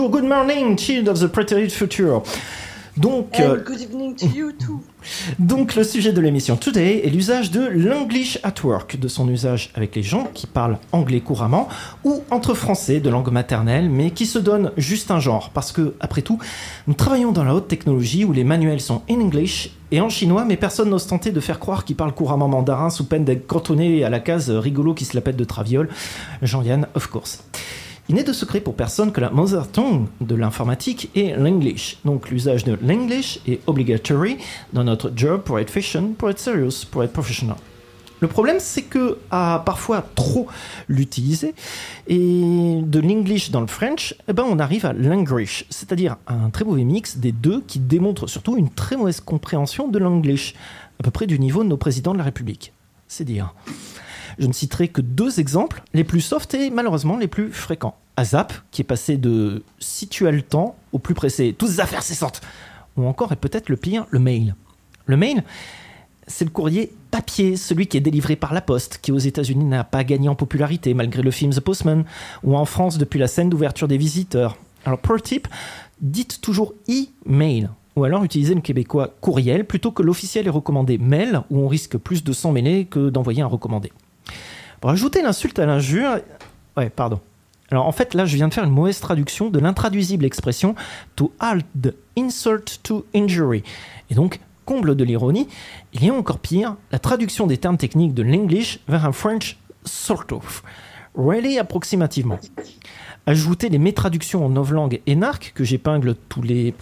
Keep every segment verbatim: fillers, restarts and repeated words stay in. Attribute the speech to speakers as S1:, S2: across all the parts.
S1: Good morning, children of the pretty future. Donc,
S2: And good evening to you too.
S1: Donc, le sujet de l'émission Today est l'usage de l'English at work, de son usage avec les gens qui parlent anglais couramment ou entre français de langue maternelle, mais qui se donnent juste un genre. Parce que, après tout, nous travaillons dans la haute technologie où les manuels sont in English et en chinois, mais personne n'ose tenter de faire croire qu'ils parlent couramment mandarin sous peine d'être cantonné à la case rigolo qui se la pète de traviole. Jean-Yann, of course. Il n'est de secret pour personne que la mother tongue de l'informatique est l'English. Donc l'usage de l'English est obligatory dans notre job pour être fashion, pour être serious, pour être professional. Le problème, c'est que à parfois trop l'utiliser et de l'English dans le French, eh ben on arrive à l'English, c'est-à-dire un très mauvais mix des deux qui démontre surtout une très mauvaise compréhension de l'English, à peu près du niveau de nos présidents de la République. C'est dire. Je ne citerai que deux exemples, les plus soft et malheureusement les plus fréquents. ASAP, qui est passé de « si tu as le temps » au plus pressé « toutes affaires cessantes » ou encore, et peut-être le pire, le mail. Le mail, c'est le courrier papier, celui qui est délivré par la poste, qui aux États-Unis n'a pas gagné en popularité malgré le film The Postman, ou en France depuis la scène d'ouverture des Visiteurs. Alors, pro tip, dites toujours e-mail. Ou alors utilisez le québécois courriel plutôt que l'officiel est recommandé mail, où on risque plus de s'en mêler que d'envoyer un recommandé. Pour ajouter l'insulte à l'injure... Ouais, pardon. Alors en fait, là, je viens de faire une mauvaise traduction de l'intraduisible expression « to add insult to injury ». Et donc, comble de l'ironie, il y a encore pire, la traduction des termes techniques de l'English vers un French « sort of ». Really approximativement. Ajoutez les métraductions en novlangue énarques que j'épingle tous les...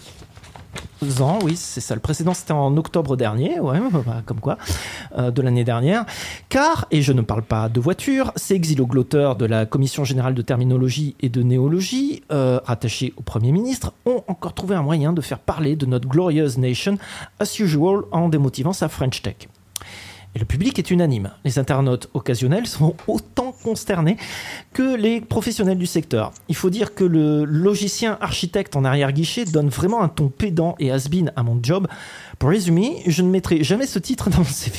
S1: ans, oui, c'est ça. Le précédent, c'était en octobre dernier, ouais, bah, comme quoi, euh, de l'année dernière. Car, et je ne parle pas de voiture, ces xyloglotteurs de la Commission générale de terminologie et de néologie, euh, rattachés au Premier ministre, ont encore trouvé un moyen de faire parler de notre glorious nation, as usual, en démotivant sa French Tech. Et le public est unanime. Les internautes occasionnels sont autant consternés que les professionnels du secteur. Il faut dire que le logicien architecte en arrière-guichet donne vraiment un ton pédant et has-been à mon job. Pour résumer, je ne mettrai jamais ce titre dans mon C V.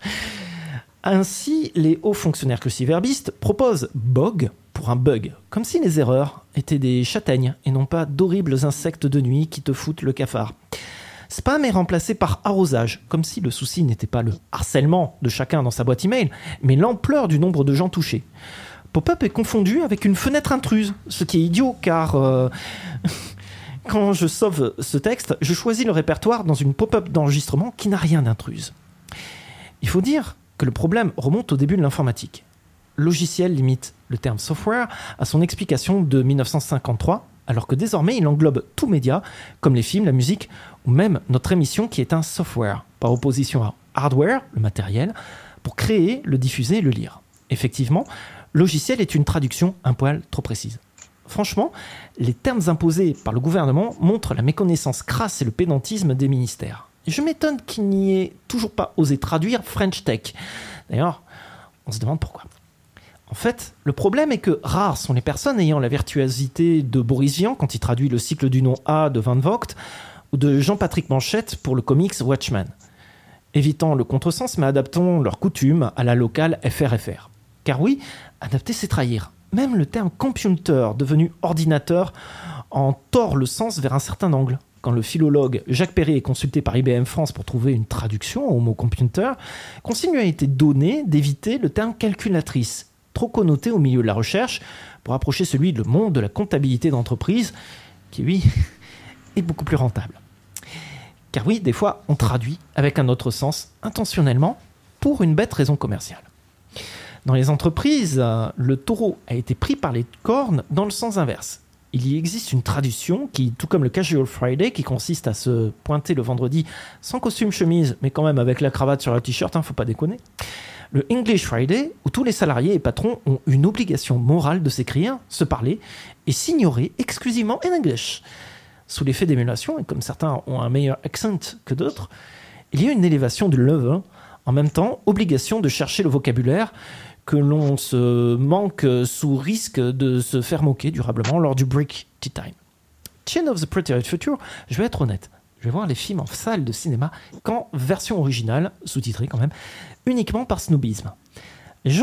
S1: Ainsi, les hauts fonctionnaires cruciverbistes proposent bog pour un bug, comme si les erreurs étaient des châtaignes et non pas d'horribles insectes de nuit qui te foutent le cafard. Spam est remplacé par arrosage, comme si le souci n'était pas le harcèlement de chacun dans sa boîte email, mais l'ampleur du nombre de gens touchés. Pop-up est confondu avec une fenêtre intruse, ce qui est idiot car euh, quand je sauve ce texte, je choisis le répertoire dans une pop-up d'enregistrement qui n'a rien d'intruse. Il faut dire que le problème remonte au début de l'informatique. Logiciel limite le terme software à son explication de dix-neuf cent cinquante-trois, alors que désormais il englobe tout média, comme les films, la musique, ou même notre émission qui est un software, par opposition à hardware, le matériel, pour créer, le diffuser et le lire. Effectivement, logiciel est une traduction un poil trop précise. Franchement, les termes imposés par le gouvernement montrent la méconnaissance crasse et le pédantisme des ministères. Et je m'étonne qu'il n'y ait toujours pas osé traduire French Tech. D'ailleurs, on se demande pourquoi. En fait, le problème est que rares sont les personnes ayant la virtuosité de Boris Vian quand il traduit le cycle du nom A de Van Vogt ou de Jean-Patrick Manchette pour le comics Watchmen. Évitons le contresens, mais adaptons leurs coutumes à la locale F R F R. Car oui, adapter c'est trahir. Même le terme computer, devenu ordinateur, en tord le sens vers un certain angle. Quand le philologue Jacques Perret est consulté par I B M France pour trouver une traduction au mot computer, consigne a été donnée d'éviter le terme calculatrice, trop connoté au milieu de la recherche, pour approcher celui de le monde de la comptabilité d'entreprise, qui, oui, est beaucoup plus rentable. Car oui, des fois, on traduit avec un autre sens, intentionnellement, pour une bête raison commerciale. Dans les entreprises, le taureau a été pris par les cornes dans le sens inverse. Il y existe une traduction qui, tout comme le Casual Friday, qui consiste à se pointer le vendredi sans costume chemise, mais quand même avec la cravate sur le t-shirt, hein, faut pas déconner. Le English Friday, où tous les salariés et patrons ont une obligation morale de s'écrire, se parler et s'ignorer exclusivement en English. Sous l'effet d'émulation, et comme certains ont un meilleur accent que d'autres, il y a une élévation du level, en même temps, obligation de chercher le vocabulaire que l'on se manque sous risque de se faire moquer durablement lors du break tea time. Chain of the Pretty Future, je vais être honnête, je vais voir les films en salle de cinéma qu'en version originale, sous-titrée quand même, uniquement par snobisme. Les gens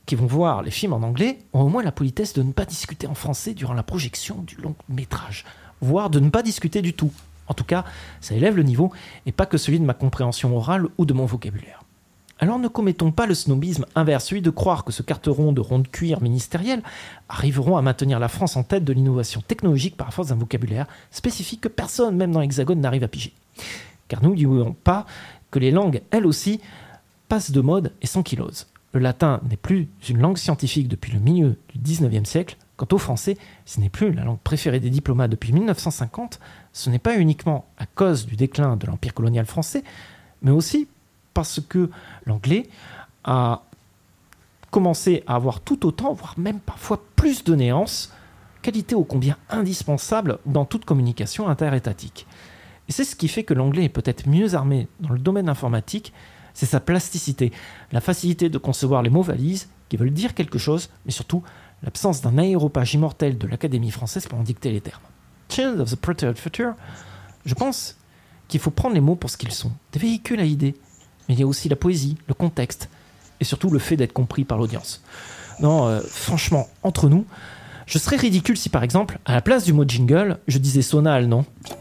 S1: qui vont voir les films en anglais ont au moins la politesse de ne pas discuter en français durant la projection du long métrage, voire de ne pas discuter du tout. En tout cas, ça élève le niveau, et pas que celui de ma compréhension orale ou de mon vocabulaire. Alors ne commettons pas le snobisme inverse, celui de croire que ce carteron de rond de cuir ministériel arriveront à maintenir la France en tête de l'innovation technologique par force d'un vocabulaire spécifique que personne, même dans l'Hexagone, n'arrive à piger. Car n'oublions pas que les langues, elles aussi, passent de mode et s'ankylosent. Le latin n'est plus une langue scientifique depuis le milieu du dix-neuvième siècle. Quant au français, ce n'est plus la langue préférée des diplomates depuis mille neuf cent cinquante. Ce n'est pas uniquement à cause du déclin de l'empire colonial français, mais aussi parce que l'anglais a commencé à avoir tout autant, voire même parfois plus de néances, qualité ô combien indispensable dans toute communication interétatique. Et c'est ce qui fait que l'anglais est peut-être mieux armé dans le domaine informatique, c'est sa plasticité, la facilité de concevoir les mots valises qui veulent dire quelque chose, mais surtout l'absence d'un aéropage immortel de l'Académie française pour en dicter les termes. Child of the Prepared Future, je pense qu'il faut prendre les mots pour ce qu'ils sont, des véhicules à idées, mais il y a aussi la poésie, le contexte, et surtout le fait d'être compris par l'audience. Non, euh, franchement, entre nous, je serais ridicule si par exemple, à la place du mot jingle, je disais sonal, non ?